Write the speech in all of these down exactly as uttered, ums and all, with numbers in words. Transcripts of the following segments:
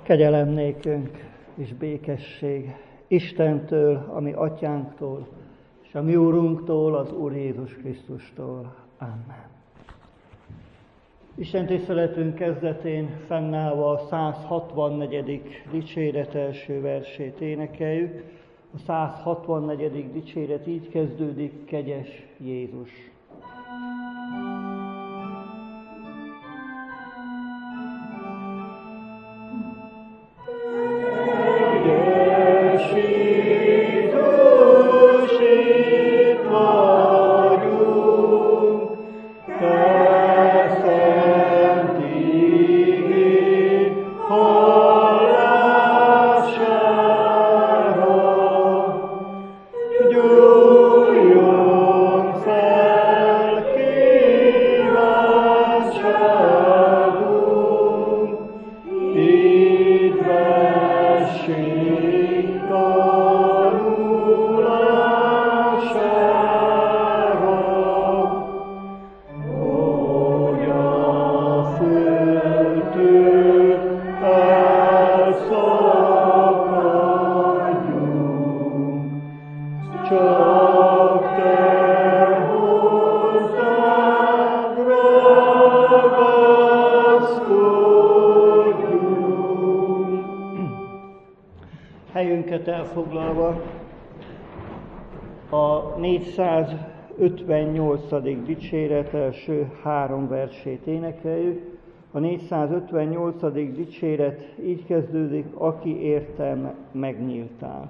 Kegyelem nékünk és békesség Istentől, a mi atyánktól, és a mi úrunktól, az Úr Jézus Krisztustól. Amen. Isten tiszteletünk kezdetén fennállva a száz hatvannegyedik dicséret első versét énekeljük. A száz hatvannegyedik dicséret így kezdődik: Kegyes Jézus. Helyünket elfoglalva a négyszázötvennyolcadik dicséret első három versét énekeljük. A négyszázötvennyolcadik dicséret így kezdődik: Aki értem megnyíltál.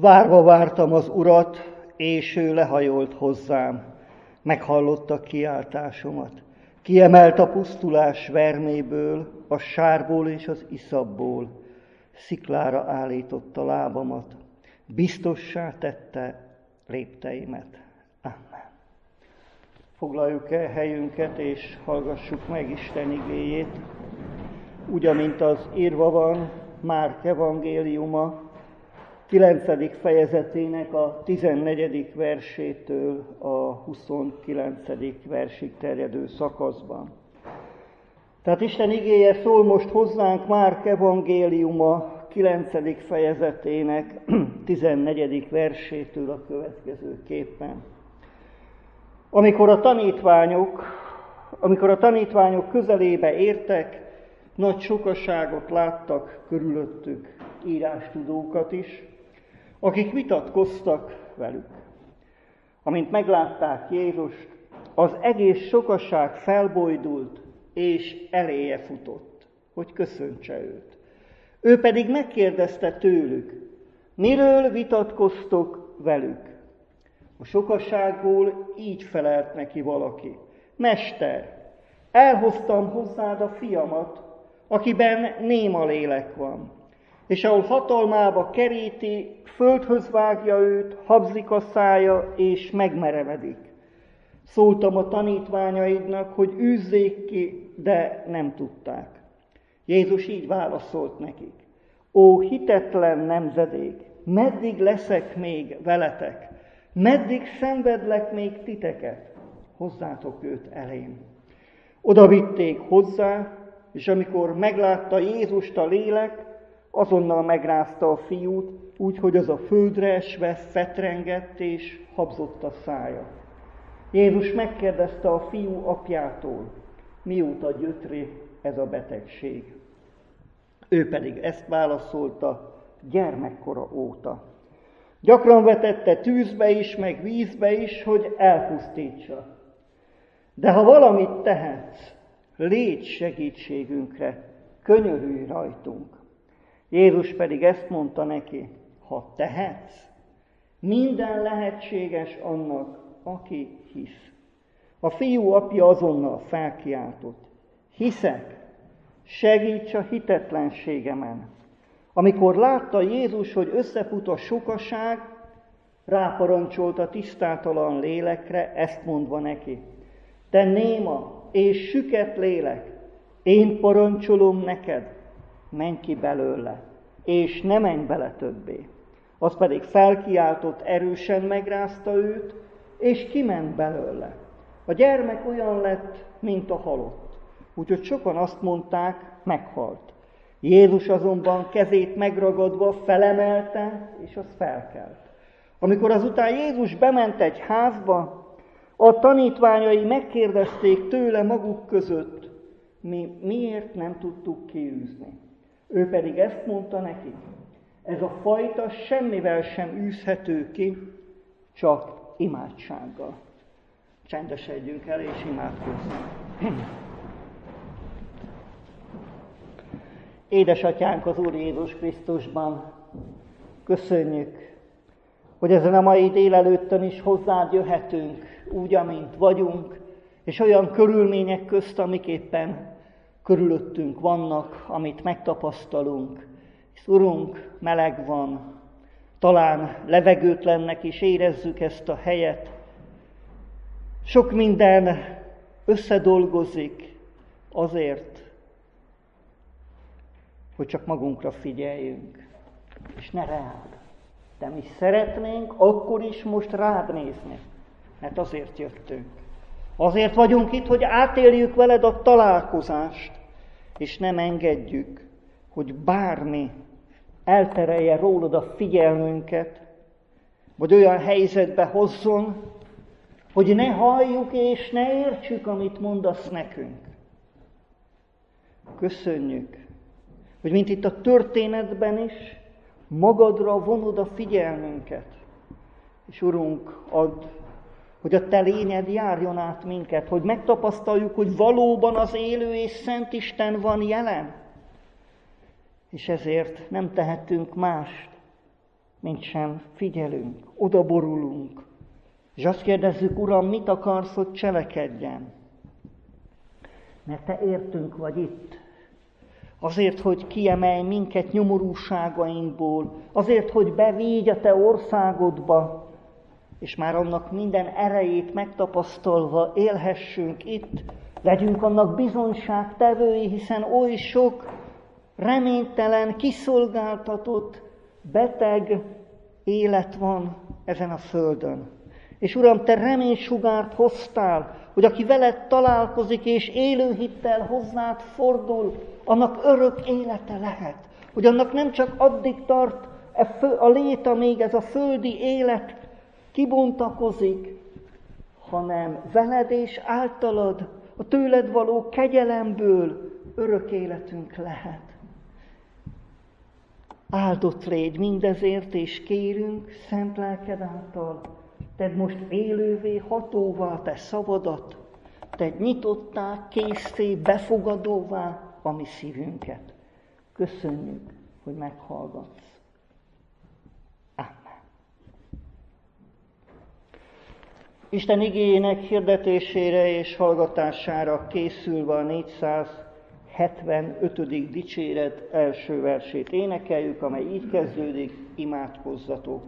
Várva vártam az Urat, és ő lehajolt hozzám. Meghallotta kiáltásomat. Kiemelt a pusztulás verméből, a sárból és az iszapból. Sziklára állította lábamat. Biztossá tette lépteimet. Amen. Foglaljuk el helyünket, és hallgassuk meg Isten igéjét. Úgy, amint az írva van, Márk evangéliuma, kilencedik fejezetének a tizennegyedik versétől a huszonkilencedik versig terjedő szakaszban. Tehát Isten igéje szól most hozzánk Márk evangéliuma kilencedik fejezetének tizennegyedik versétől a következőképpen. Amikor a tanítványok, amikor a tanítványok közelébe értek, nagy sokaságot láttak körülöttük, írástudókat is, akik vitatkoztak velük. Amint meglátták Jézust, az egész sokaság felbojdult, és eléje futott, hogy köszöntse őt. Ő pedig megkérdezte tőlük, miről vitatkoztok velük? A sokaságból így felelt neki valaki. Mester, elhoztam hozzád a fiamat, akiben néma lélek van, és ahol hatalmába keríti, földhöz vágja őt, habzik a szája, és megmerevedik. Szóltam a tanítványaidnak, hogy űzzék ki, de nem tudták. Jézus így válaszolt nekik. Ó, hitetlen nemzedék, meddig leszek még veletek? Meddig szenvedlek még titeket? Hozzátok őt elém. Oda vitték hozzá, és amikor meglátta Jézust a lélek, azonnal megrázta a fiút, úgyhogy az a földre esve fetrengett és habzott a szája. Jézus megkérdezte a fiú apjától, mióta jött rá ez a betegség. Ő pedig ezt válaszolta, gyermekkora óta. Gyakran vetette tűzbe is, meg vízbe is, hogy elpusztítsa. De ha valamit tehetsz, légy segítségünkre, könyörülj rajtunk. Jézus pedig ezt mondta neki, ha tehetsz, minden lehetséges annak, aki hisz. A fiú apja azonnal felkiáltott, hiszek, segíts a hitetlenségemen. Amikor látta Jézus, hogy összefut a sokaság, ráparancsolt a tisztátalan lélekre, ezt mondva neki, te néma és süket lélek, én parancsolom neked, menj ki belőle, és ne menj bele többé. Az pedig felkiáltott, erősen megrázta őt, és kiment belőle. A gyermek olyan lett, mint a halott. Úgyhogy sokan azt mondták, meghalt. Jézus azonban kezét megragadva felemelte, és az felkelt. Amikor azután Jézus bement egy házba, a tanítványai megkérdezték tőle maguk között, mi miért nem tudtuk kiűzni. Ő pedig ezt mondta nekik, ez a fajta semmivel sem űzhető ki, csak imádsággal. Csendesedjünk el és imádkozzunk. Édesatyánk az Úr Jézus Krisztusban, köszönjük, hogy ezen a mai délelőttön is hozzád jöhetünk, úgy, amint vagyunk, és olyan körülmények közt, amiképpen körülöttünk vannak, amit megtapasztalunk. És Urunk, meleg van, talán levegőtlennek is érezzük ezt a helyet. Sok minden összedolgozik azért, hogy csak magunkra figyeljünk, és ne rád. De mi szeretnénk akkor is most rád nézni, mert azért jöttünk. Azért vagyunk itt, hogy átéljük veled a találkozást, és nem engedjük, hogy bármi elterelje rólad a figyelmünket, vagy olyan helyzetbe hozzon, hogy ne halljuk és ne értsük, amit mondasz nekünk. Köszönjük, hogy mint itt a történetben is, magadra vonod a figyelmünket. És Urunk, add, hogy a Te lényed járjon át minket, hogy megtapasztaljuk, hogy valóban az élő és szent Isten van jelen. És ezért nem tehetünk mást, mint sem figyelünk, odaborulunk, és azt kérdezzük, Uram, mit akarsz, hogy cselekedjen? Mert Te értünk vagy itt. Azért, hogy kiemelj minket nyomorúságainkból, azért, hogy bevigy a Te országodba, és már annak minden erejét megtapasztalva élhessünk itt, legyünk annak bizonyságtevői, hiszen oly sok reménytelen, kiszolgáltatott, beteg élet van ezen a földön. És Uram, Te reménysugárt hoztál, hogy aki veled találkozik és élő hittel hozzád fordul, annak örök élete lehet. Hogy annak nem csak addig tart a lét, amíg ez a földi élet kibontakozik, hanem veled és általad, a tőled való kegyelemből örök életünk lehet. Áldott légy mindezért, és kérünk szent lelked által, tedd most élővé, hatóvá Te szavadat, tedd nyitottá, készté, befogadóvá a mi szívünket. Köszönjük, hogy meghallgatsz. Amen. Isten igéjének hirdetésére és hallgatására készülve a négyszázhetvenötödik dicséret első versét énekeljük, amely így kezdődik, imádkozzatok.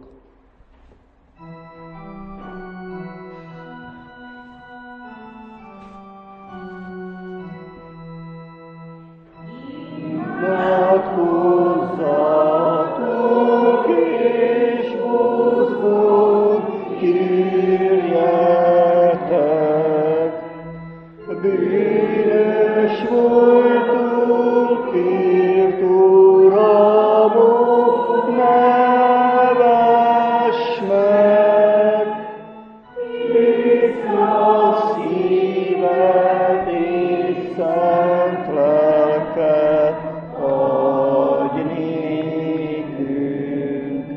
Imádkozzatok és buzgón kérjetek, bűnös voltunk, kért Uramot, ne vess meg, tiszta szívet és szent lelket adj nékünk.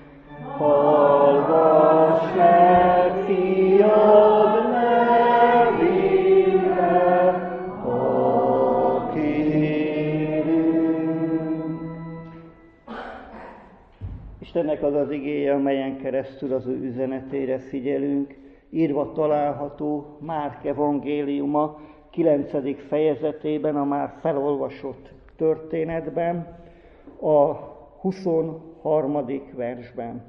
Hallgass meg, fiad nevére, ha kérünk. Istennek az az igéje, amelyen keresztül az ő üzenetére figyelünk, írva található Márk evangéliuma kilencedik fejezetében, a már felolvasott történetben, a huszonharmadik versben.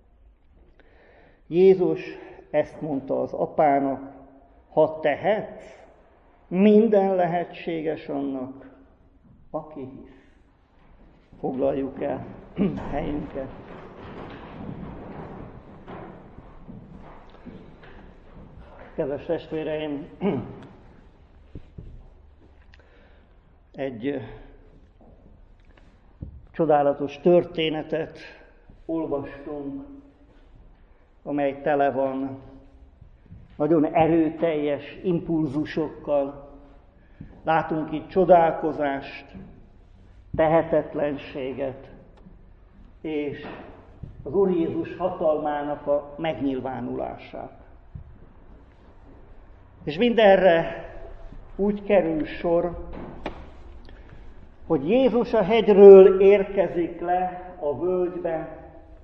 Jézus ezt mondta az apának, ha tehetsz, minden lehetséges annak, aki hisz. Foglaljuk el helyünket. Kedves testvéreim, egy csodálatos történetet olvastunk, amely tele van nagyon erőteljes impulzusokkal. Látunk itt csodálkozást, tehetetlenséget, és az Úr Jézus hatalmának a megnyilvánulását. És mindenre úgy kerül sor, hogy Jézus a hegyről érkezik le a völgybe,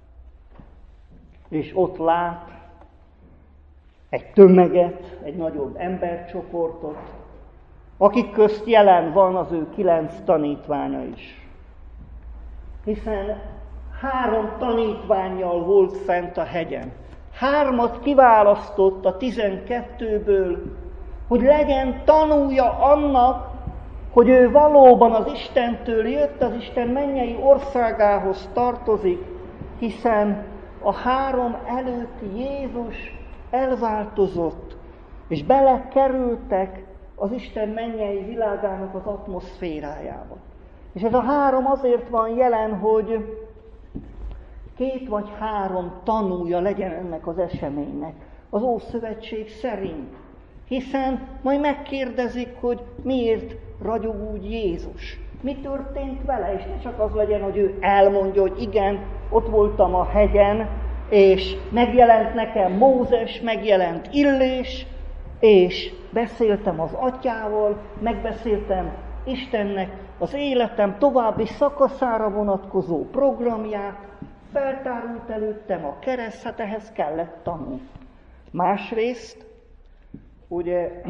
és ott lát egy tömeget, egy nagyobb embercsoportot, akik közt jelen van az ő kilenc tanítványa is. Hiszen három tanítvánnyal volt fent a hegyen. Hármat kiválasztott a tizenkettőből, hogy legyen tanúja annak, hogy ő valóban az Istentől jött, az Isten mennyei országához tartozik, hiszen a három előtti Jézus elváltozott, és belekerültek az Isten mennyei világának az atmoszférájába. És ez a három azért van jelen, hogy két vagy három tanúja legyen ennek az eseménynek, az Ószövetség szerint. Hiszen majd megkérdezik, hogy miért ragyog úgy Jézus. Mi történt vele? És ne csak az legyen, hogy ő elmondja, hogy igen, ott voltam a hegyen, és megjelent nekem Mózes, megjelent Illés, és beszéltem az atyával, megbeszéltem Istennek az életem további szakaszára vonatkozó programját, Feltárult előttem a kereszt, hát ehhez kellett tanulni. Másrészt, ugye,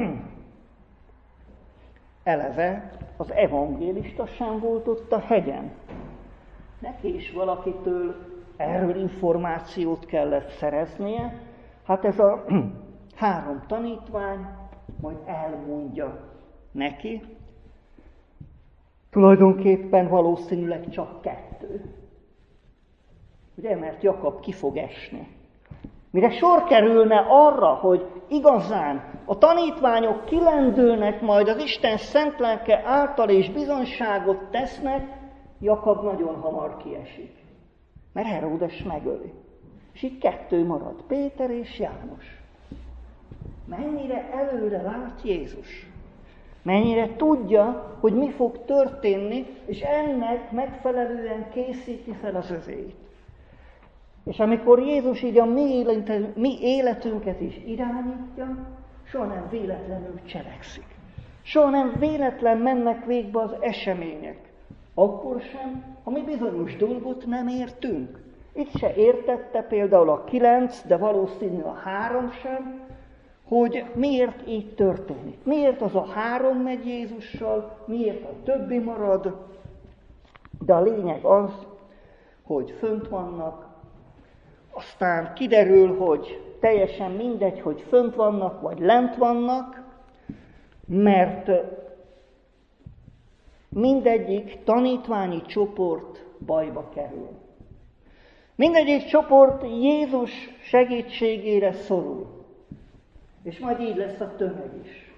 eleve az evangélista sem volt ott a hegyen. Neki is valakitől erről információt kellett szereznie. Hát ez a három tanítvány majd elmondja neki. Tulajdonképpen valószínűleg csak kettő. Ugye, mert Jakab ki fog esni. Mire sor kerülne arra, hogy igazán a tanítványok kilendülnek, majd az Isten szent lelke által és bizonyságot tesznek, Jakab nagyon hamar kiesik. Mert Heródes megöli. És így kettő marad, Péter és János. Mennyire előre lát Jézus. Mennyire tudja, hogy mi fog történni, és ennek megfelelően készíti fel az övéit. És amikor Jézus így a mi, mi életünket is irányítja, soha nem véletlenül cselekszik. Soha nem véletlen mennek végbe az események. Akkor sem, ha mi bizonyos dolgot nem értünk. Itt se értette például a kilenc, de valószínű a három sem, hogy miért így történik. Miért az a három megy Jézussal, miért a többi marad. De a lényeg az, hogy fönt vannak, aztán kiderül, hogy teljesen mindegy, hogy fönt vannak, vagy lent vannak, mert mindegyik tanítványi csoport bajba kerül. Mindegyik csoport Jézus segítségére szorul. És majd így lesz a tömeg is.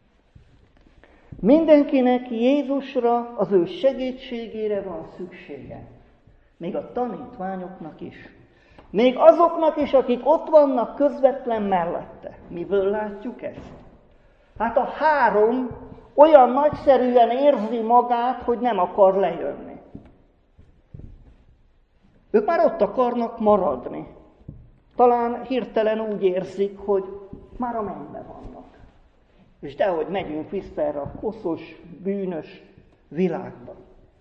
Mindenkinek Jézusra, az ő segítségére van szüksége. Még a tanítványoknak is. Még azoknak is, akik ott vannak közvetlen mellette. Miből látjuk ezt? Hát a három olyan nagyszerűen érzi magát, hogy nem akar lejönni. Ők már ott akarnak maradni. Talán hirtelen úgy érzik, hogy már a mennybe vannak. És dehogy megyünk vissza erre a koszos, bűnös világba.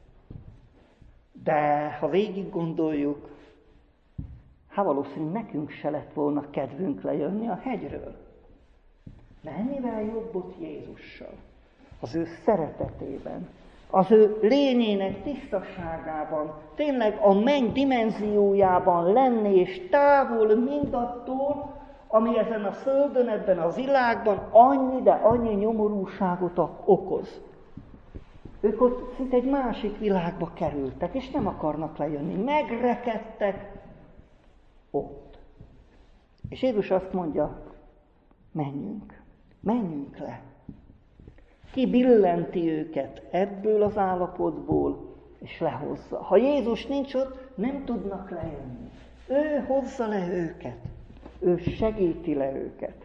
De ha végig gondoljuk, hát valószínűleg nekünk se lett volna kedvünk lejönni a hegyről. Mennyivel jobb ott Jézussal, az ő szeretetében, az ő lényének tisztaságában, tényleg a menny dimenziójában lenni, és távol mindattól, ami ezen a földön, ebben a világban annyi, de annyi nyomorúságot okoz. Ők ott szinte egy másik világba kerültek, és nem akarnak lejönni. Megrekedtek ott. És Jézus azt mondja, menjünk, menjünk le. Kibillenti őket ebből az állapotból, és lehozza. Ha Jézus nincs ott, nem tudnak lejönni. Ő hozza le őket. Ő segíti le őket.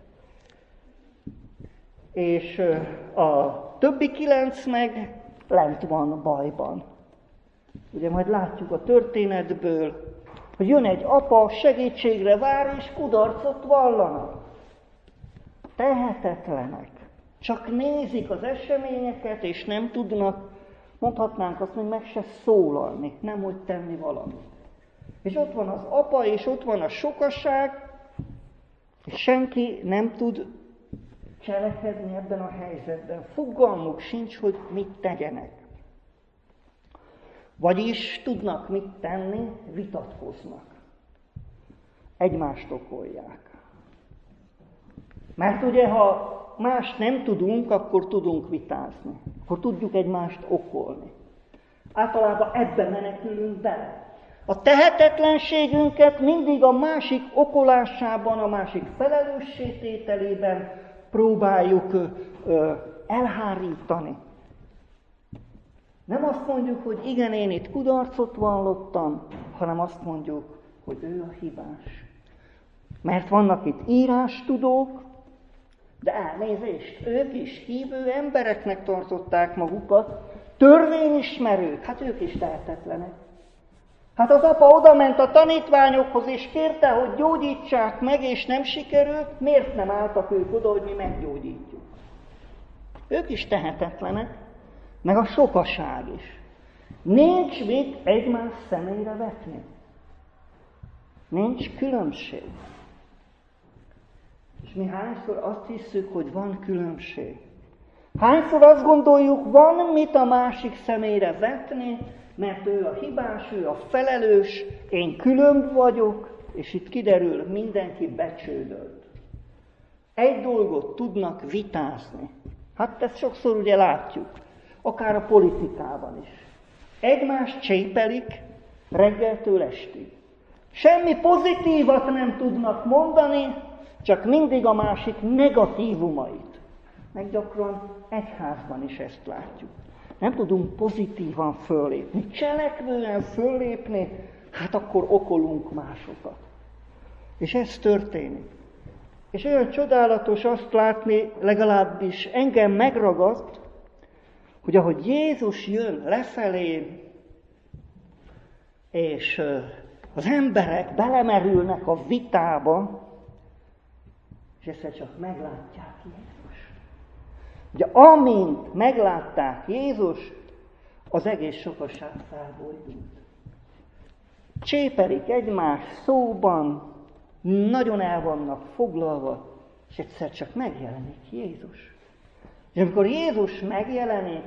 És a többi kilenc meg lent van bajban. Ugye majd látjuk a történetből, hogy jön egy apa, segítségre vár, és kudarcot vallanak. Tehetetlenek. Csak nézik az eseményeket, és nem tudnak, mondhatnánk azt, hogy meg se szólalni, nem hogy tenni valamit. És ott van az apa, és ott van a sokaság, és senki nem tud cselekedni ebben a helyzetben. Fogalmuk sincs, hogy mit tegyenek. Vagyis tudnak mit tenni, vitatkoznak. Egymást okolják. Mert ugye, ha mást nem tudunk, akkor tudunk vitázni. Akkor tudjuk egymást okolni. Általában ebben menekülünk bele. A tehetetlenségünket mindig a másik okolásában, a másik felelősségtételében próbáljuk ö, ö, elhárítani. Nem azt mondjuk, hogy igen, én itt kudarcot vallottam, hanem azt mondjuk, hogy ő a hibás. Mert vannak itt írástudók, de elnézést, ők is hívő embereknek tartották magukat, törvényismerők, hát ők is tehetetlenek. Hát az apa odament a tanítványokhoz, és kérte, hogy gyógyítsák meg, és nem sikerült, miért nem álltak ők oda, hogy mi meggyógyítjuk? Ők is tehetetlenek, meg a sokaság is. Nincs mit egymás szemére vetni. Nincs különbség. És mi hányszor azt hiszük, hogy van különbség. Hányszor azt gondoljuk, van mit a másik szemére vetni, mert ő a hibás, ő a felelős, én különb vagyok, és itt kiderül, mindenki becsődölt. Egy dolgot tudnak vitázni. Hát ezt sokszor ugye látjuk, akár a politikában is. Egymást csépelik reggeltől estig. Semmi pozitívat nem tudnak mondani, csak mindig a másik negatívumait. Meg gyakran egyházban is ezt látjuk. Nem tudunk pozitívan föllépni, cselekvően föllépni, hát akkor okolunk másokat. És ez történik. És olyan csodálatos azt látni, legalábbis engem megragaszt, hogy ahogy Jézus jön lefelé, és az emberek belemerülnek a vitába, és egyszer csak meglátják Jézus. Ugye amint meglátták Jézus, az egész sokaság felbojdult. Csépelik egymás szóban, nagyon el vannak foglalva, és egyszer csak megjelenik Jézus. És amikor Jézus megjelenik,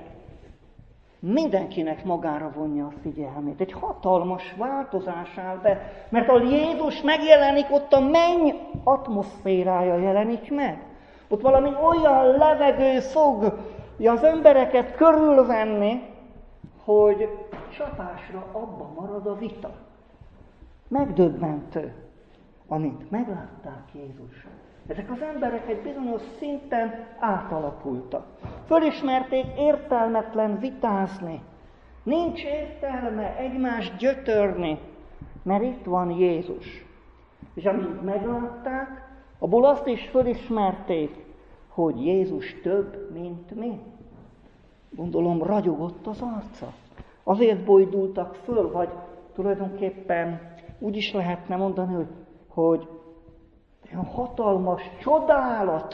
mindenkinek magára vonja a figyelmét. Egy hatalmas változás áll be, mert ahol Jézus megjelenik, ott a menny atmoszférája jelenik meg. Ott valami olyan levegő fogja az embereket körülvenni, hogy csapásra abba marad a vita. Megdöbbentő, amint meglátták Jézust. Ezek az emberek egy bizonyos szinten átalakultak. Fölismerték értelmetlen vitázni. Nincs értelme egymást gyötörni, mert itt van Jézus. És amint meglátták, abból azt is fölismerték, hogy Jézus több, mint mi. Gondolom, ragyogott az arca. Azért bojdultak föl, vagy tulajdonképpen úgy is lehetne mondani, hogy, hogy olyan hatalmas csodálat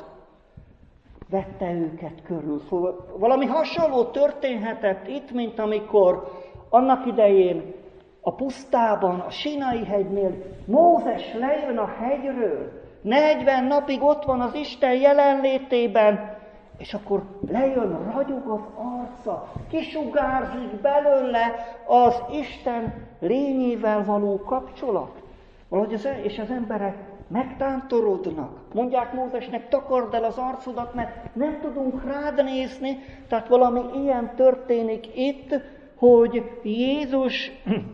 vette őket körül. Szóval valami hasonló történhetett itt, mint amikor annak idején a pusztában, a Sinai hegynél Mózes lejön a hegyről, negyven napig ott van az Isten jelenlétében, és akkor lejön, ragyog az arca, kisugárzik belőle az Isten lényével való kapcsolat. Valahogy az, és az emberek megtántorodnak. Mondják Mózesnek, takard el az arcodat, mert nem tudunk rád nézni. Tehát valami ilyen történik itt, hogy Jézus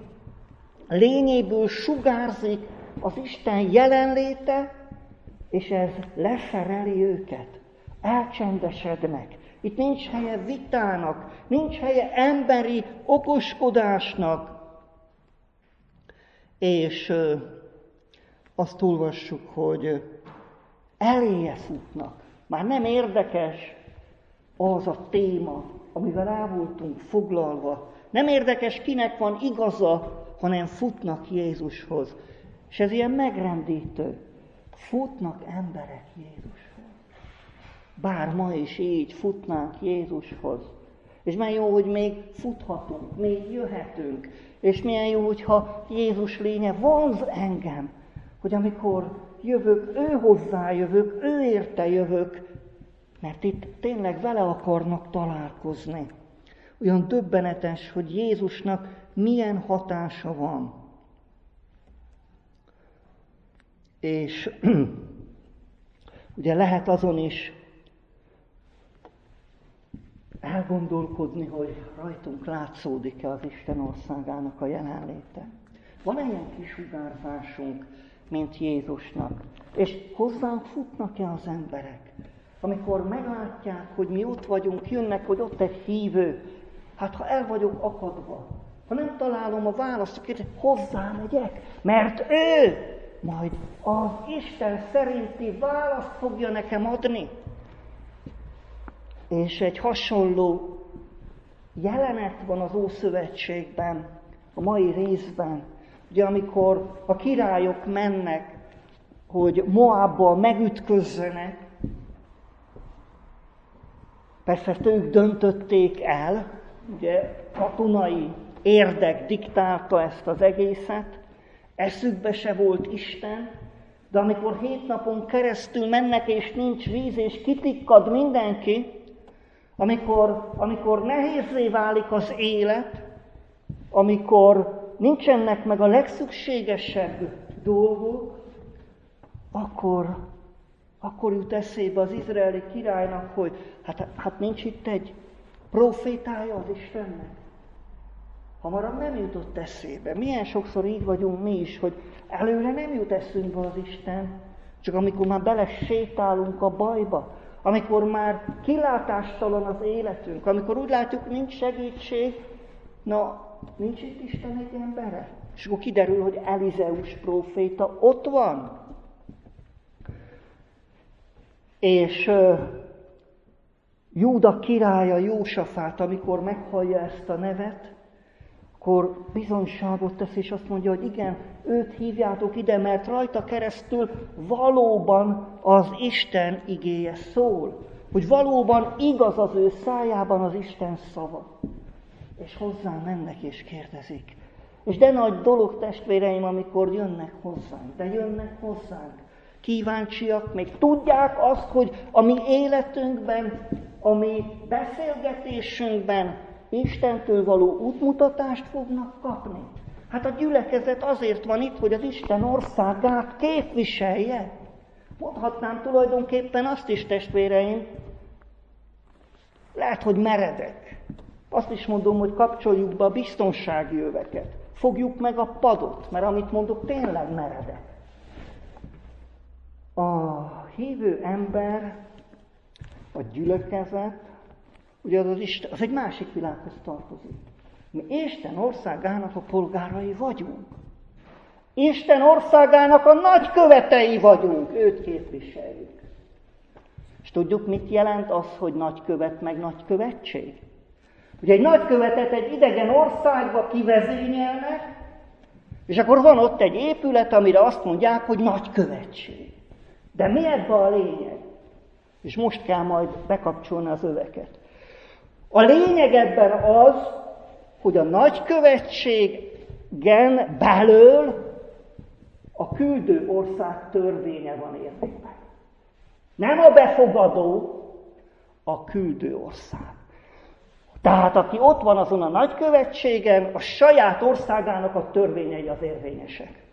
lényéből sugárzik az Isten jelenléte, és ez leszereli őket. Elcsendesednek. Itt nincs helye vitának, nincs helye emberi okoskodásnak. És azt olvassuk, hogy eléje futnak. Már nem érdekes az a téma, amivel el voltunk foglalva. Nem érdekes, kinek van igaza, hanem futnak Jézushoz. És ez ilyen megrendítő. Futnak emberek Jézushoz. Bár ma is így futnánk Jézushoz. És milyen jó, hogy még futhatunk, még jöhetünk. És milyen jó, hogyha Jézus lénye vonz engem, hogy amikor jövök, ő hozzájövök, ő érte jövök, mert itt tényleg vele akarnak találkozni. Olyan döbbenetes, hogy Jézusnak milyen hatása van. És ugye lehet azon is elgondolkodni, hogy rajtunk látszódik-e az Isten országának a jelenléte. Van ilyen kisugárzásunk, mint Jézusnak? És hozzánk futnak-e az emberek? Amikor meglátják, hogy mi ott vagyunk, jönnek, hogy ott egy hívő, hát ha el vagyok akadva, ha nem találom a választ, akkor hozzá megyek, mert ő majd az Isten szerinti választ fogja nekem adni. És egy hasonló jelenet van az Ószövetségben, a mai részben, ugye amikor a királyok mennek, hogy Moábbal megütközzenek, persze ezt ők döntötték el, ugye katonai érdek diktálta ezt az egészet, Eszükbe se volt Isten, de amikor hét napon keresztül mennek, és nincs víz, és kitikkad mindenki, amikor, amikor nehézzé válik az élet, amikor nincsenek meg a legszükségesebb dolgok, akkor, akkor jut eszébe az izraeli királynak, hogy hát, hát nincs itt egy profétája az Istennek. Hamarabb nem jutott eszébe. Milyen sokszor így vagyunk mi is, hogy előre nem jut eszünkbe az Isten, csak amikor már bele sétálunk a bajba, amikor már kilátástalan az életünk, amikor úgy látjuk, nincs segítség, na, nincs itt Isten egy embere. És akkor kiderül, hogy Elizeus próféta ott van. És uh, Júda királya, Jósafát, amikor meghallja ezt a nevet, akkor bizonyságot tesz, és azt mondja, hogy igen, őt hívjátok ide, mert rajta keresztül valóban az Isten igéje szól. Hogy valóban igaz az ő szájában az Isten szava. És hozzám mennek és kérdezik. És de nagy dolog, testvéreim, amikor jönnek hozzánk, de jönnek hozzánk. Kíváncsiak, még tudják azt, hogy a mi életünkben, a mi beszélgetésünkben Istentől való útmutatást fognak kapni. Hát a gyülekezet azért van itt, hogy az Isten országát képviselje. Mondhatnám tulajdonképpen azt is, testvéreim, lehet, hogy meredek. Azt is mondom, hogy kapcsoljuk be a biztonsági öveket. Fogjuk meg a padot, mert amit mondok, tényleg meredek. A hívő ember, a gyülekezet, ugye az, az, Isten, az egy másik világhoz tartozik. Mi Isten országának a polgárai vagyunk. Isten országának a nagykövetei vagyunk, őt képviseljük. És tudjuk, mit jelent az, hogy nagykövet meg nagykövetség? Ugye egy nagykövetet egy idegen országba kivezényelnek, és akkor van ott egy épület, amire azt mondják, hogy nagykövetség. De mi ebben a lényeg? És most kell majd bekapcsolni az öveket. A lényeg ebben az, hogy a nagykövetségen belül a küldő ország törvénye van érvényben. Nem a befogadó, a küldő ország. Tehát aki ott van azon a nagykövetségen, a saját országának a törvényei az érvényesek.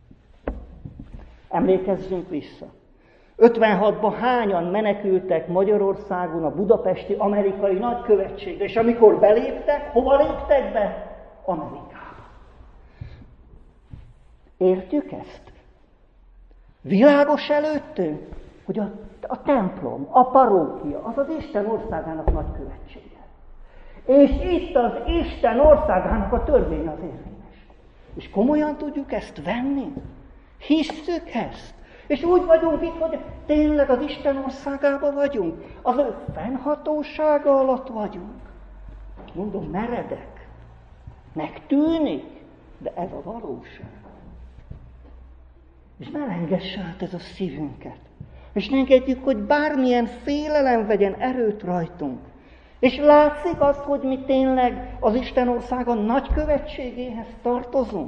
Emlékezzünk vissza. ötvenhatban hányan menekültek Magyarországon a budapesti amerikai nagykövetségre, és amikor beléptek, hova léptek be? Amerikába. Értjük ezt? Világos előttünk, hogy a, a templom, a parókia, az az Isten országának nagykövetsége. És itt az Isten országának a törvény az érvényes. És komolyan tudjuk ezt venni? Hisszük ezt? És úgy vagyunk itt, hogy tényleg az Isten országában vagyunk. Az ő fennhatósága alatt vagyunk. Mondom, meredek. Megtűnik, de ez a valóság. És ne lengesse át ez a szívünket. És ne engedjük, hogy bármilyen félelem vegyen erőt rajtunk. És látszik az, hogy mi tényleg az Isten országa nagykövetségéhez tartozunk.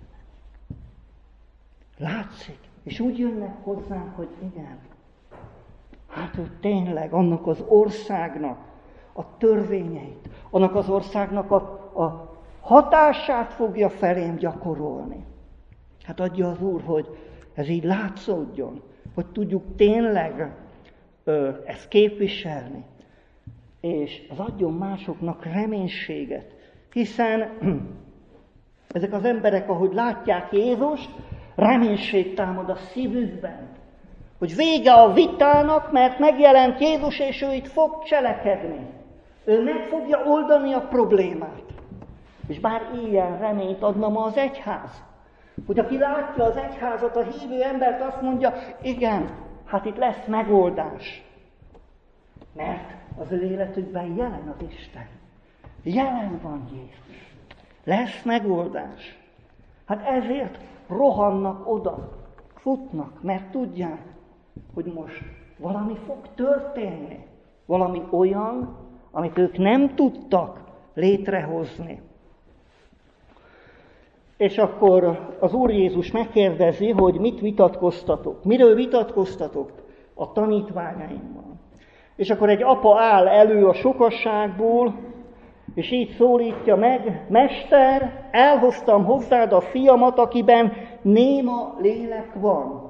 Látszik. És úgy jönnek hozzánk, hogy igen, hát ő tényleg annak az országnak a törvényeit, annak az országnak a, a hatását fogja felém gyakorolni. Hát adja az Úr, hogy ez így látszódjon, hogy tudjuk tényleg ö, ezt képviselni, és az adjon másoknak reménységet, hiszen ezek az emberek, ahogy látják Jézust, reménység támad a szívükben, hogy vége a vitának, mert megjelent Jézus, és ő itt fog cselekedni. Ő meg fogja oldani a problémát. És bár ilyen reményt adna ma az egyház, hogy aki látja az egyházat, a hívő embert, azt mondja, igen, hát itt lesz megoldás. Mert az ő életükben jelen az Isten. Jelen van Jézus. Lesz megoldás. Hát ezért rohannak oda, futnak, mert tudják, hogy most valami fog történni. Valami olyan, amit ők nem tudtak létrehozni. És akkor az Úr Jézus megkérdezi, hogy mit vitatkoztatok, miről vitatkoztatok a tanítványaimmal. És akkor egy apa áll elő a sokasságból, és így szólítja meg: Mester, elhoztam hozzád a fiamat, akiben néma lélek van.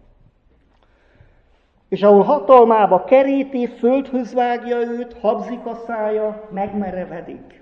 És ahol hatalmába keríti, földhöz vágja őt, habzik a szája, megmerevedik.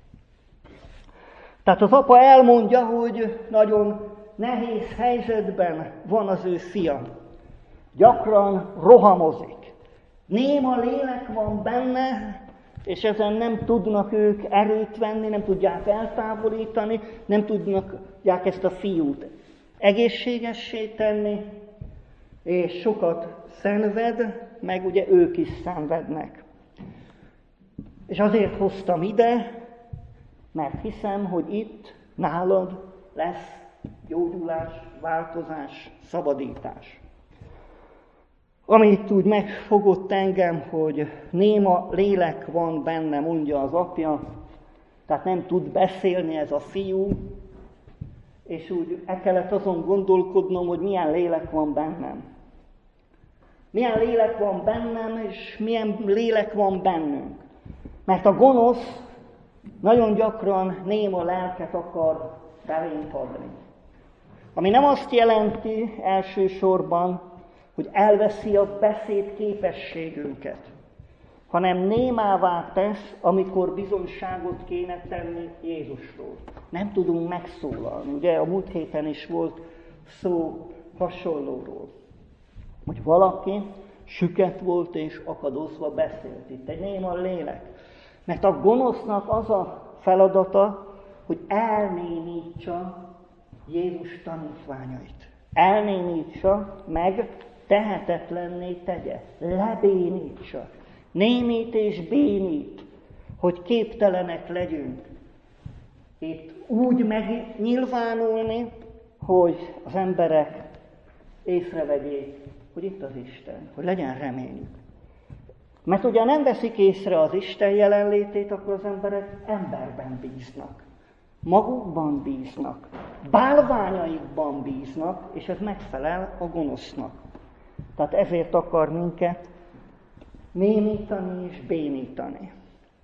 Tehát az apa elmondja, hogy nagyon nehéz helyzetben van az ő fia. Gyakran rohamozik. Néma lélek van benne, és ezen nem tudnak ők erőt venni, nem tudják eltávolítani, nem tudják ezt a fiút egészségessé tenni, és sokat szenved, meg ugye ők is szenvednek. És azért hoztam ide, mert hiszem, hogy itt nálad lesz gyógyulás, változás, szabadítás. Ami itt úgy megfogott engem, hogy néma lélek van benne, mondja az apja, tehát nem tud beszélni ez a fiú, és úgy el kellett azon gondolkodnom, hogy milyen lélek van bennem. Milyen lélek van bennem, és milyen lélek van bennünk. Mert a gonosz nagyon gyakran néma lelket akar belénk adni. Ami nem azt jelenti elsősorban, hogy elveszi a beszéd képességünket, hanem némává tesz, amikor bizonyságot kéne tenni Jézusról. Nem tudunk megszólalni. Ugye a múlt héten is volt szó hasonlóról, hogy valaki süket volt és akadozva beszélt. Itt egy néma lélek. Mert a gonosznak az a feladata, hogy elnémítsa Jézus tanítványait. Elnémítsa, meg tehetetlenné tegye, lebénítsa. Némít és bénít, hogy képtelenek legyünk itt úgy megnyilvánulni, hogy az emberek észrevegyék, hogy itt az Isten, hogy legyen reményük. Mert ugye nem veszik észre az Isten jelenlétét, akkor az emberek emberben bíznak. Magukban bíznak, bálványaikban bíznak, és ez megfelel a gonosznak. Tehát ezért akar minket némítani és bénítani.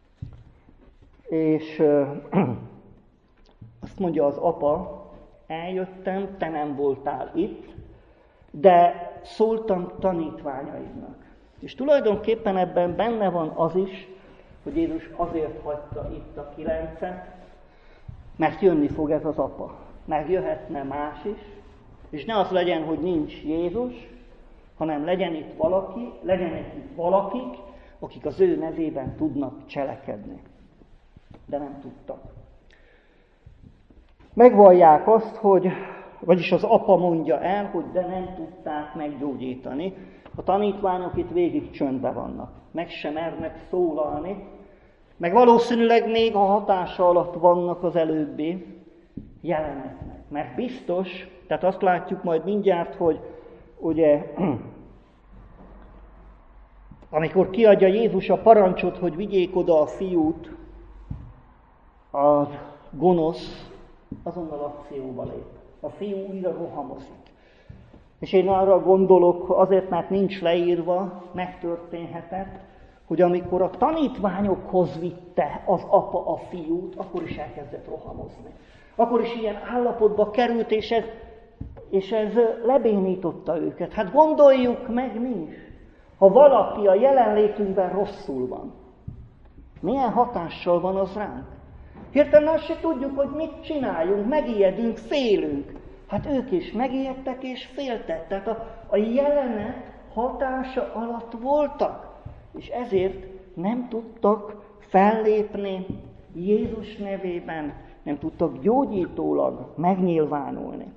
És euh, azt mondja az apa: eljöttem, te nem voltál itt, de szóltam tanítványaidnak. És tulajdonképpen ebben benne van az is, hogy Jézus azért hagyta itt a kilencet, mert jönni fog ez az apa. Mert jöhetne más is, és ne az legyen, hogy nincs Jézus, hanem legyen itt valaki, legyenek itt valakik, akik az ő nevében tudnak cselekedni. De nem tudtak. Megvallják azt, hogy, vagyis az apa mondja el, hogy de nem tudták meggyógyítani. A tanítványok itt végig csöndben vannak, meg sem mernek szólalni, meg valószínűleg még a hatása alatt vannak az előbbi jelenetnek. Mert biztos, tehát azt látjuk majd mindjárt, hogy ugye, amikor kiadja Jézus a parancsot, hogy vigyék oda a fiút, a gonosz azonnal akcióba lép. A fiú újra rohamozik. És én arra gondolok, azért, mert nincs leírva, megtörténhetett, hogy amikor a tanítványokhoz vitte az apa a fiút, akkor is elkezdett rohamozni. Akkor is ilyen állapotba került, és ez, és ez lebénította őket. Hát gondoljuk meg mi is, ha valaki a jelenlétünkben rosszul van, milyen hatással van az ránk? Hirtelen azt se tudjuk, hogy mit csináljunk, megijedünk, félünk. Hát ők is megijedtek és féltek. Tehát a, a jelenet hatása alatt voltak. És ezért nem tudtak fellépni Jézus nevében, nem tudtak gyógyítólag megnyilvánulni.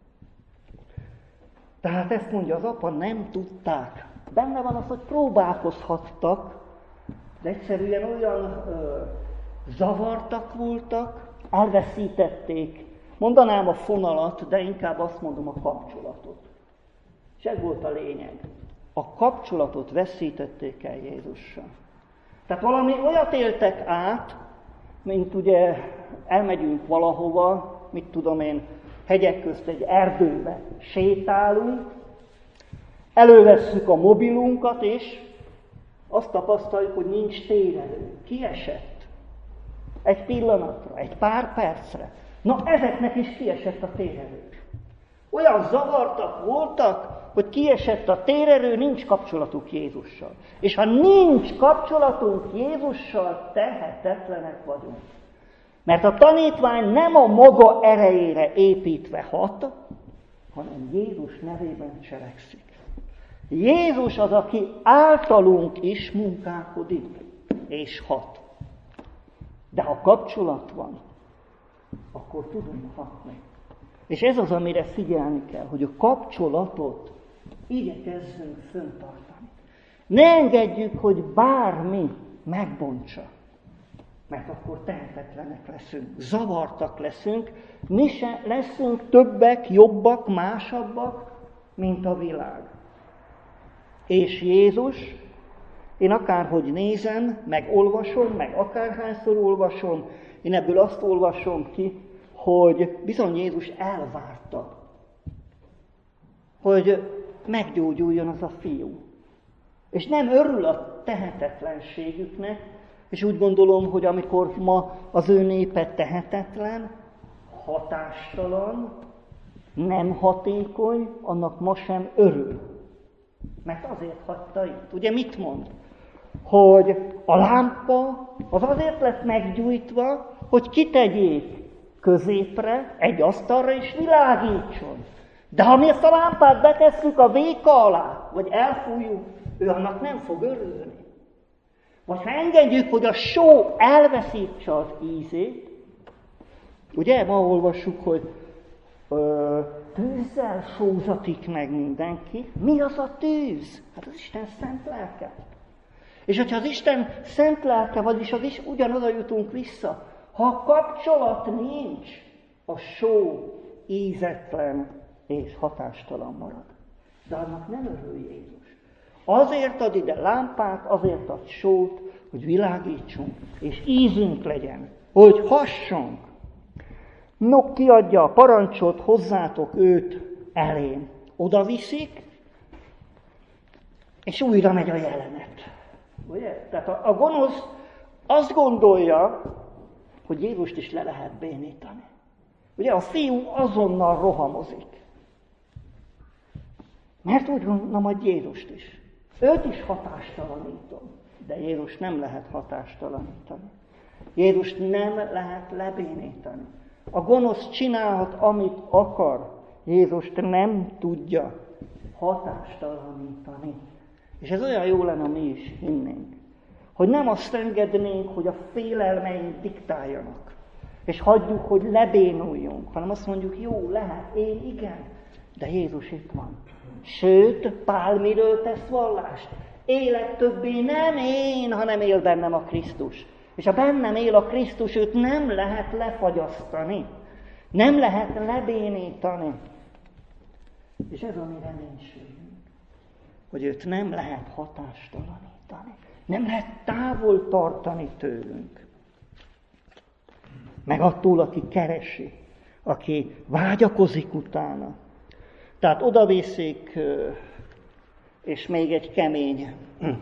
Tehát ezt mondja az apa, nem tudták. Benne van az, hogy próbálkozhattak, de egyszerűen olyan ö, zavartak voltak, elveszítették, mondanám a fonalat, de inkább azt mondom a kapcsolatot. És ez volt a lényeg. A kapcsolatot veszítették el Jézussal. Tehát valami olyat éltek át, mint ugye elmegyünk valahova, mit tudom én, hegyek közt egy erdőbe sétálunk, elővesszük a mobilunkat, és azt tapasztaljuk, hogy nincs térerő. Kiesett. Egy pillanatra, egy pár percre. Na, ezeknek is kiesett a térerő. Olyan zavartak voltak, hogy kiesett a térerő, nincs kapcsolatuk Jézussal. És ha nincs kapcsolatunk Jézussal, tehetetlenek vagyunk. Mert a tanítvány nem a maga erejére építve hat, hanem Jézus nevében cselekszik. Jézus az, aki általunk is munkálkodik és hat. De ha kapcsolat van, akkor tudunk hatni. És ez az, amire figyelni kell, hogy a kapcsolatot igyekezzünk fenntartani. Ne engedjük, hogy bármi megbontsa, mert akkor tehetetlenek leszünk, zavartak leszünk, mi se leszünk többek, jobbak, másabbak, mint a világ. És Jézus, én akárhogy nézem, meg olvasom, meg akárhányszor olvasom, én ebből azt olvasom ki, hogy bizony Jézus elvárta, hogy meggyógyuljon az a fiú. És nem örül a tehetetlenségüknek, és úgy gondolom, hogy amikor ma az ő népe tehetetlen, hatástalan, nem hatékony, annak ma sem örül. Mert azért hagyta itt. Ugye mit mond? Hogy a lámpa az azért lett meggyújtva, hogy kitegyék középre, egy asztalra, és világítson. De ha mi ezt a lámpát betesszük a véka alá, vagy elfújjuk, ő annak nem fog örülni. Vagy ha engedjük, hogy a só elveszítse az ízét, ugye ma olvassuk, hogy ö, tűzzel sózatik meg mindenki. Mi az a tűz? Hát az Isten szent lelke. És hogyha az Isten szent lelke, vagyis az is ugyanoda jutunk vissza, ha a kapcsolat nincs, a só ízetlen és hatástalan marad. De annak nem örül Jézus. Azért ad ide lámpát, azért ad sót, hogy világítsunk, és ízünk legyen, hogy hassunk. No, kiadja a parancsot, hozzátok őt elém. Oda viszik, és újra megy a jelenet. Ugye? Tehát a, a gonosz azt gondolja, hogy Jézust is le lehet bénítani. Ugye a fiú azonnal rohamozik. Mert úgy gondolom, majd Jézust is. Őt is hatástalanítom. De Jézus nem lehet hatástalanítani. Jézust nem lehet lebénítani. A gonosz csinálhat, amit akar. Jézust nem tudja hatástalanítani. És ez olyan jó lenne, mi is hinnénk. Hogy nem azt engednénk, hogy a félelmeink diktáljanak. És hagyjuk, hogy lebénuljunk. Hanem azt mondjuk, jó, lehet, én igen. De Jézus itt van. Sőt, Pál miről tesz vallást? Élek többé nem én, hanem él bennem a Krisztus. És ha bennem él a Krisztus, őt nem lehet lefagyasztani. Nem lehet lebénítani. És ez a mi reménységünk, hogy őt nem lehet hatástalanítani. Nem lehet távol tartani tőlünk. Meg attól, aki keresi, aki vágyakozik utána. Tehát odaviszik, és még egy kemény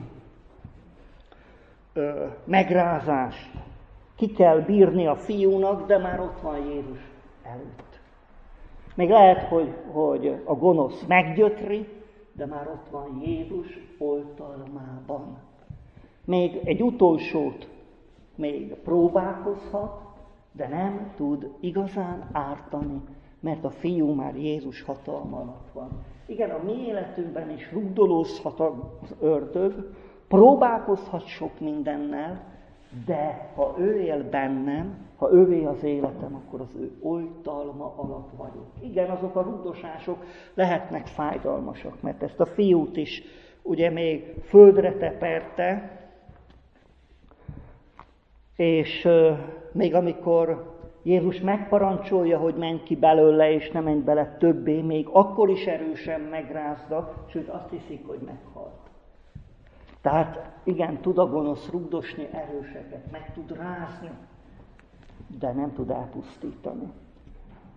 megrázás. Ki kell bírni a fiúnak, de már ott van Jézus előtt. Még lehet, hogy, hogy a gonosz meggyötri, de már ott van Jézus oltalmában. Még egy utolsót még próbálkozhat, de nem tud igazán ártani, mert a fiú már Jézus hatalma alatt van. Igen, a mi életünkben is rugdolózhat az ördög, próbálkozhat sok mindennel, de ha ő él bennem, ha ővé az életem, akkor az ő oltalma alatt vagyok. Igen, azok a rugdosások lehetnek fájdalmasak, mert ezt a fiút is ugye még földre teperte, és euh, még amikor Jézus megparancsolja, hogy menj ki belőle, és ne menj bele többé, még akkor is erősen megrázza, sőt azt hiszik, hogy meghalt. Tehát igen, tud a gonosz rugdosni erőseket, meg tud rázni, de nem tud elpusztítani.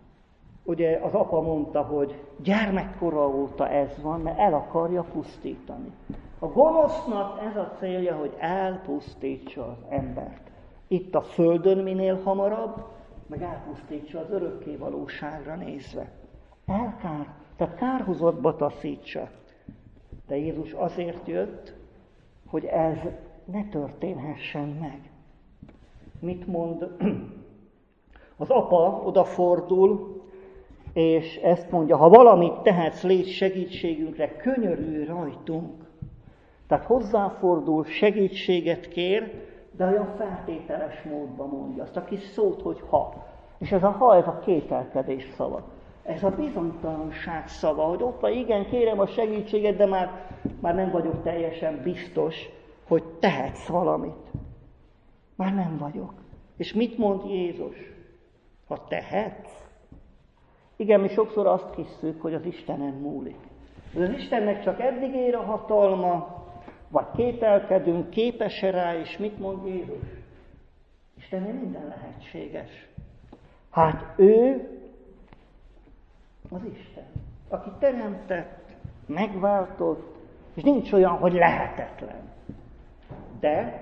ugye az apa mondta, hogy gyermekkora óta ez van, mert el akarja pusztítani. A gonosznak ez a célja, hogy elpusztítsa az embert. Itt a földön minél hamarabb, meg elpusztítsa az örökké valóságra nézve. Elkár, tehát kárhozatba taszítsa. De Jézus azért jött, hogy ez ne történhessen meg. Mit mond? Az apa odafordul, és ezt mondja, ha valamit tehetsz, légy segítségünkre, könyörülj rajtunk. Tehát hozzáfordul, segítséget kér, de olyan feltételes módban mondja azt a kis szót, hogy ha. És ez a ha, ez a kételkedés szava. Ez a bizonytalanság szava, hogy opa, igen, kérem a segítséget, de már, már nem vagyok teljesen biztos, hogy tehetsz valamit. Már nem vagyok. És mit mond Jézus? Ha tehetsz? Igen, mi sokszor azt hiszük, hogy az Istenen múlik. Az Istennek csak eddig ér a hatalma, vagy kételkedünk, képes-e rá, és mit mond Jézus? Istennél minden lehetséges. Hát ő az Isten, aki teremtett, megváltott, és nincs olyan, hogy lehetetlen. De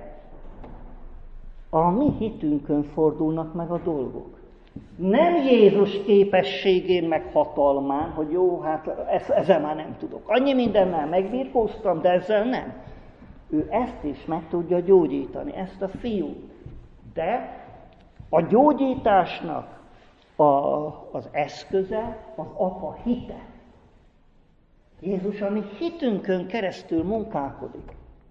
a mi hitünkön fordulnak meg a dolgok. Nem Jézus képességén, meg hatalmán, hogy jó, hát ezzel már nem tudok. Annyi mindennel megbirkóztam, de ezzel nem. Ő ezt is meg tudja gyógyítani, ezt a fiút. De a gyógyításnak a, az eszköze az apa hite. Jézus a mi hitünkön keresztül munkálkodik.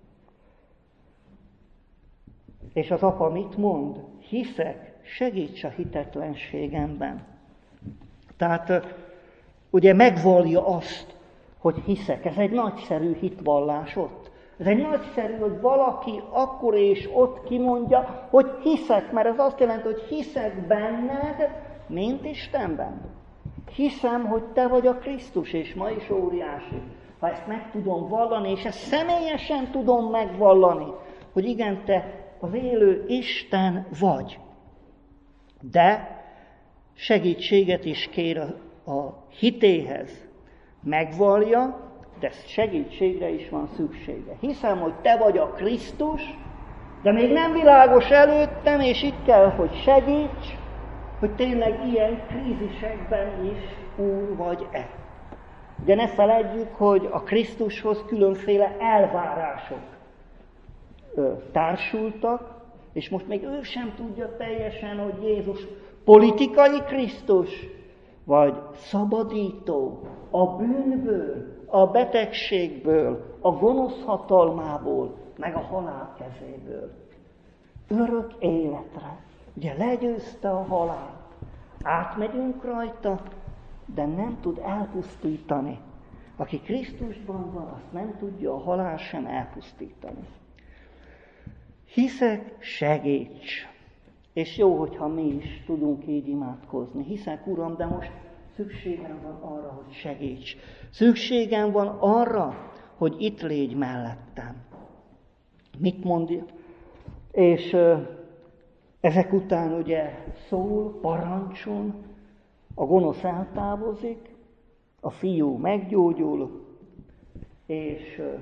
És az apa mit mond? Hiszek, segíts a hitetlenségemben. Tehát ugye megvallja azt, hogy hiszek. Ez egy nagyszerű hitvallás ott. Ez egy nagyszerű, hogy valaki akkor és ott kimondja, hogy hiszek, mert ez azt jelenti, hogy hiszek benned, mint Istenben. Hiszem, hogy te vagy a Krisztus, és ma is óriási. Ha ezt meg tudom vallani, és ezt személyesen tudom megvallani, hogy igen, te az élő Isten vagy. De segítséget is kér a, a hitéhez. Megvallja, de segítségre is van szüksége. Hiszem, hogy te vagy a Krisztus, de még nem világos előttem, és itt kell, hogy segíts, hogy tényleg ilyen krízisekben is úr vagy-e. De ne feledjük, hogy a Krisztushoz különféle elvárások ö, társultak, és most még ő sem tudja teljesen, hogy Jézus politikai Krisztus, vagy szabadító a bűnből, a betegségből, a gonosz hatalmából, meg a halál kezéből. Örök életre. Ugye legyőzte a halált. Átmegyünk rajta, de nem tud elpusztítani. Aki Krisztusban van, azt nem tudja a halál sem elpusztítani. Hiszek, segíts. És jó, hogyha mi is tudunk így imádkozni. Hiszek, Uram, de most szükségem van arra, hogy segíts. Szükségem van arra, hogy itt légy mellettem. Mit mondja? És ö, ezek után ugye szól, parancsol, a gonosz eltávozik, a fiú meggyógyul, és ö,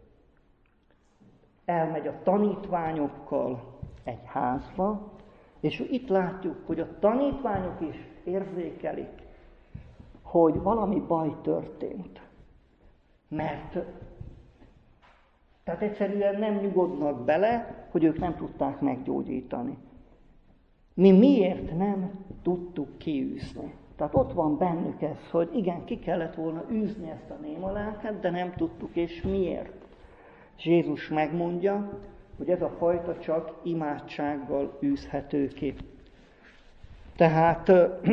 elmegy a tanítványokkal egy házba, és itt látjuk, hogy a tanítványok is érzékelik, hogy valami baj történt. Mert tehát egyszerűen nem nyugodnak bele, hogy ők nem tudták meggyógyítani. Mi miért nem tudtuk kiűzni? Tehát ott van bennük ez, hogy igen, ki kellett volna űzni ezt a néma lelket, de nem tudtuk, és miért? És Jézus megmondja, hogy ez a fajta csak imádsággal űzhető ki. Tehát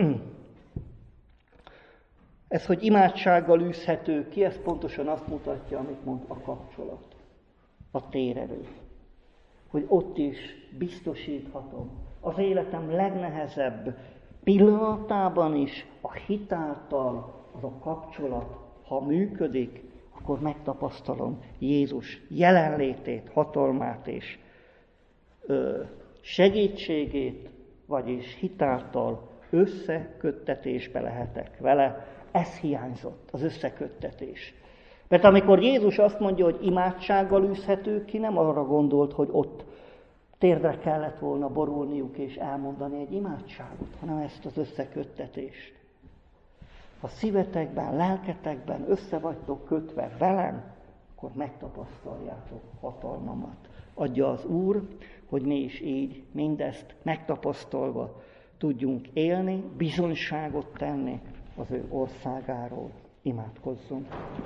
ez, hogy imádsággal űzhető ki, ez pontosan azt mutatja, amit mond a kapcsolat, a térerő. Hogy ott is biztosíthatom az életem legnehezebb pillanatában is a hit által az a kapcsolat, ha működik, akkor megtapasztalom Jézus jelenlétét, hatalmát és ö, segítségét, vagyis hitáltal Összeköttetésbe lehetek vele. Ez hiányzott, az összeköttetés. Mert amikor Jézus azt mondja, hogy imádsággal űzhető ki, nem arra gondolt, hogy ott térdre kellett volna borulniuk és elmondani egy imádságot, hanem ezt az összeköttetést. Ha szívetekben, lelketekben össze vagytok kötve velem, akkor megtapasztaljátok hatalmamat. Adja az Úr, hogy mi is így mindezt megtapasztalva tudjunk élni, bizonyságot tenni az ő országáról. Imádkozzunk!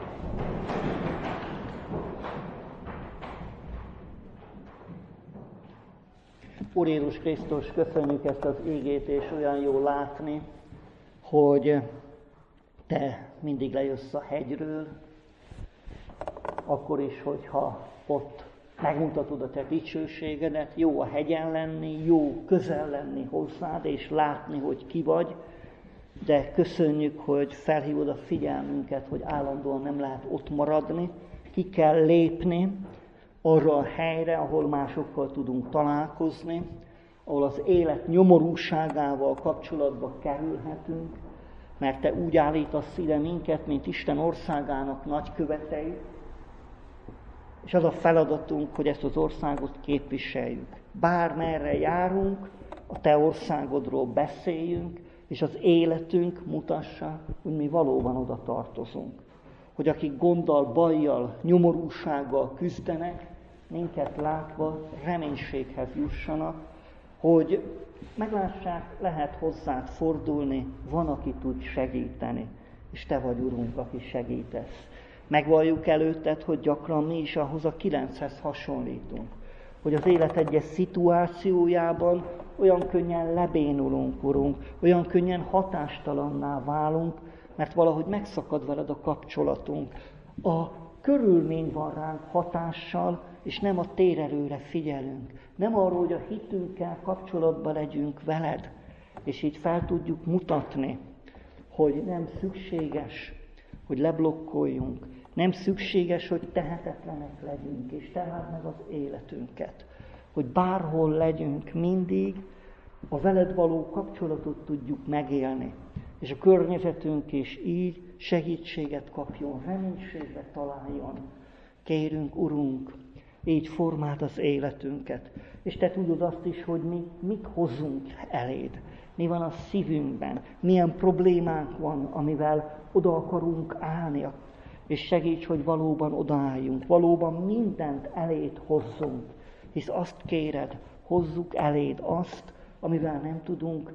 Úr Jézus Krisztus, köszönjük ezt az ígét, és olyan jó látni, hogy Te mindig lejössz a hegyről, akkor is, hogyha ott megmutatod a Te dicsőségedet, jó a hegyen lenni, jó közel lenni hozzád, és látni, hogy ki vagy, de köszönjük, hogy felhívod a figyelmünket, hogy állandóan nem lehet ott maradni, ki kell lépni arra a helyre, ahol másokkal tudunk találkozni, ahol az élet nyomorúságával kapcsolatba kerülhetünk, mert Te úgy állítasz ide minket, mint Isten országának nagykövetei, és az a feladatunk, hogy ezt az országot képviseljük. Bármerre járunk, a Te országodról beszéljünk, és az életünk mutassa, hogy mi valóban oda tartozunk. Hogy akik gonddal, bajjal, nyomorúsággal küzdenek, minket látva reménységhez jussanak, hogy meglássák, lehet hozzád fordulni, van, aki tud segíteni, és Te vagy, Urunk, aki segítesz. Megvalljuk előtted, hogy gyakran mi is ahhoz a kilenchez hasonlítunk, hogy az élet egyes szituációjában olyan könnyen lebénulunk, Urunk, olyan könnyen hatástalanná válunk, mert valahogy megszakad veled a kapcsolatunk. A körülmény van ránk hatással, és nem a térerőre figyelünk. Nem arról, hogy a hitünkkel kapcsolatban legyünk veled, és így fel tudjuk mutatni, hogy nem szükséges, hogy leblokkoljunk, nem szükséges, hogy tehetetlenek legyünk, és teláld meg az életünket. Hogy bárhol legyünk, mindig a veled való kapcsolatot tudjuk megélni, és a környezetünk is így segítséget kapjon, reménységre találjon. Kérünk, Urunk, így formáld az életünket. És Te tudod azt is, hogy mi mit hozzunk eléd. Mi van a szívünkben, milyen problémánk van, amivel oda akarunk állni. És segíts, hogy valóban odaálljunk, valóban mindent eléd hozzunk. Hisz azt kéred, hozzuk eléd azt, amivel nem tudunk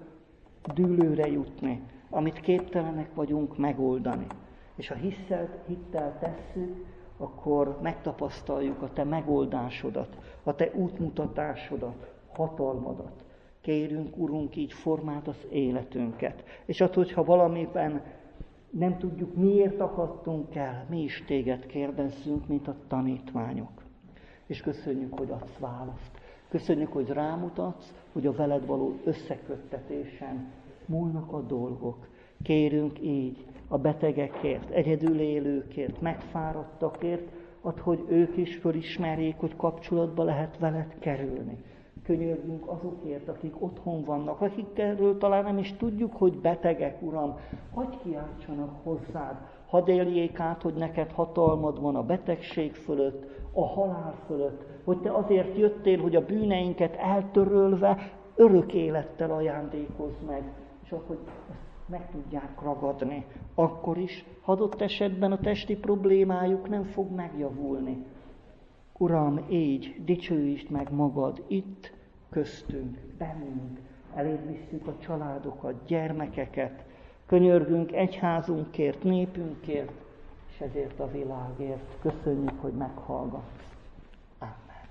dűlőre jutni, amit képtelenek vagyunk megoldani. És ha hiszel, hittel tesszük, akkor megtapasztaljuk a Te megoldásodat, a Te útmutatásodat, hatalmadat. Kérünk, Urunk, így formáld az életünket. És attól, hogyha valamiben nem tudjuk, miért akadtunk el, mi is Téged kérdezzünk, mint a tanítványok. És köszönjük, hogy adsz választ. Köszönjük, hogy rámutatsz, hogy a veled való összeköttetésen múlnak a dolgok. Kérünk így a betegekért, egyedül élőkért, megfáradtakért, add, hogy ők is fölismerjék, hogy kapcsolatba lehet veled kerülni. Könyörgünk azokért, akik otthon vannak, akikről talán nem is tudjuk, hogy betegek, Uram, hadd kiáltsanak hozzád, hadd éljék át, hogy neked hatalmad van a betegség fölött, a halál fölött, hogy Te azért jöttél, hogy a bűneinket eltörölve örök élettel ajándékozz meg, és akkor ezt meg tudják ragadni. Akkor is, ha adott esetben a testi problémájuk nem fog megjavulni. Uram, így dicsőítsd meg magad itt, köztünk, bennünk, eléd visszük a családokat, gyermekeket, könyörgünk egyházunkért, népünkért, és ezért a világért. Köszönjük, hogy meghallgatsz. Amen.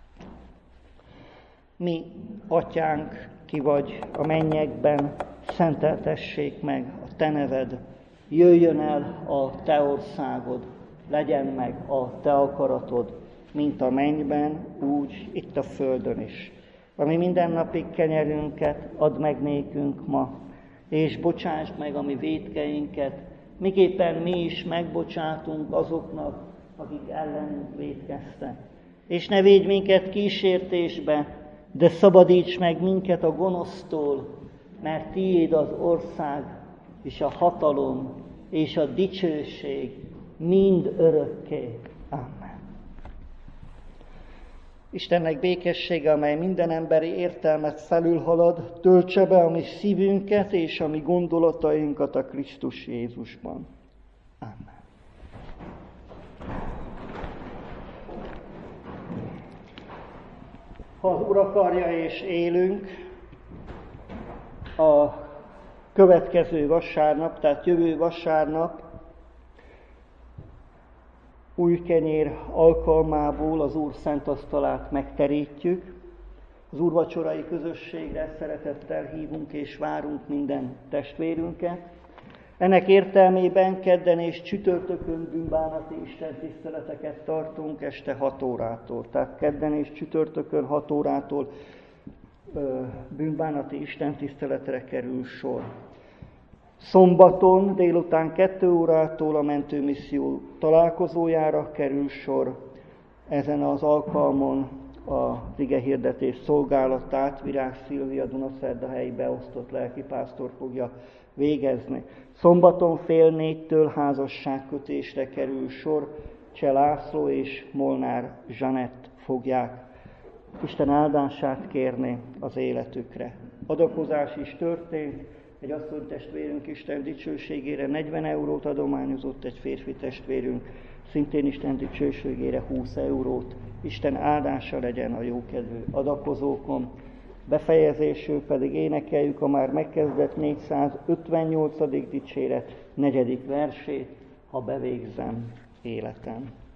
Mi, Atyánk, ki vagy a mennyekben, szenteltessék meg a Te neved, jöjjön el a Te országod, legyen meg a Te akaratod, mint a mennyben, úgy itt a földön is. Ami mindennapi kenyerünket add meg nékünk ma, és bocsásd meg a mi vétkeinket, miképpen mi is megbocsátunk azoknak, akik ellenünk vétkeztek. És ne védj minket kísértésbe, de szabadíts meg minket a gonosztól, mert tiéd az ország, és a hatalom, és a dicsőség mind örökké. Amen. Istennek békessége, amely minden emberi értelmet felülhalad, töltse be a mi szívünket és a mi gondolatainkat a Krisztus Jézusban. Amen. Ha az Úr akarja és élünk, a következő vasárnap, tehát jövő vasárnap új kenyér alkalmából az Úr szent asztalát megterítjük. Az úrvacsorai közösségre szeretettel hívunk és várunk minden testvérünket. Ennek értelmében kedden és csütörtökön bűnbánati istentiszteleteket tartunk este hat órától. Tehát kedden és csütörtökön hat órától ö, bűnbánati istentiszteletre kerül sor. Szombaton délután kettő órától a mentőmisszió találkozójára kerül sor. Ezen az alkalmon az igehirdetés szolgálatát Virág Szilvia Dunaszerdahelyi beosztott lelkipásztor fogja végezni. Szombaton fél négytől házasságkötésre kerül sor, Cseh László és Molnár Zsanett fogják Isten áldását kérni az életükre. Adakozás is történt, egy asszonytestvérünk Isten dicsőségére negyven eurót adományozott, egy férfi testvérünk szintén Isten dicsőségére húsz eurót. Isten áldása legyen a jókedvű adakozókon. Befejezésül pedig énekeljük a már megkezdett négyszázötvennyolcadik dicséret negyedik versét, ha bevégzem életem.